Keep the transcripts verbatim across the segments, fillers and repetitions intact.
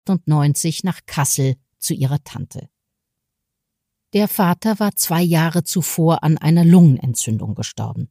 neunzehnhundertachtundneunzig nach Kassel zu ihrer Tante. Der Vater war zwei Jahre zuvor an einer Lungenentzündung gestorben.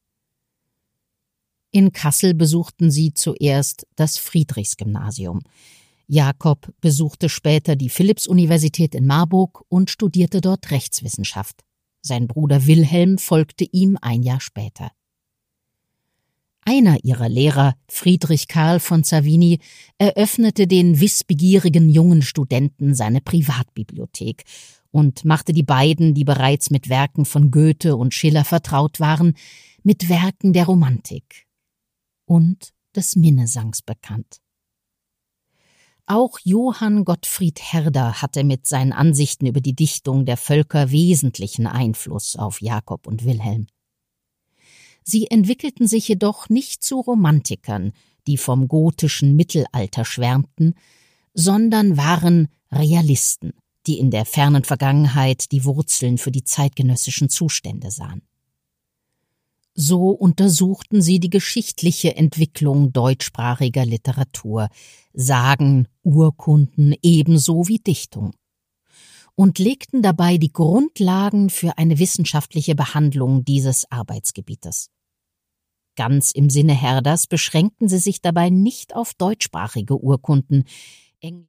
In Kassel besuchten sie zuerst das Friedrichsgymnasium. Jakob besuchte später die Philipps-Universität in Marburg und studierte dort Rechtswissenschaft. Sein Bruder Wilhelm folgte ihm ein Jahr später. Einer ihrer Lehrer, Friedrich Karl von Savigny, eröffnete den wissbegierigen jungen Studenten seine Privatbibliothek und machte die beiden, die bereits mit Werken von Goethe und Schiller vertraut waren, mit Werken der Romantik und des Minnesangs bekannt. Auch Johann Gottfried Herder hatte mit seinen Ansichten über die Dichtung der Völker wesentlichen Einfluss auf Jakob und Wilhelm. Sie entwickelten sich jedoch nicht zu Romantikern, die vom gotischen Mittelalter schwärmten, sondern waren Realisten, die in der fernen Vergangenheit die Wurzeln für die zeitgenössischen Zustände sahen. So untersuchten sie die geschichtliche Entwicklung deutschsprachiger Literatur, Sagen, Urkunden ebenso wie Dichtung, und legten dabei die Grundlagen für eine wissenschaftliche Behandlung dieses Arbeitsgebietes. Ganz im Sinne Herders beschränkten sie sich dabei nicht auf deutschsprachige Urkunden.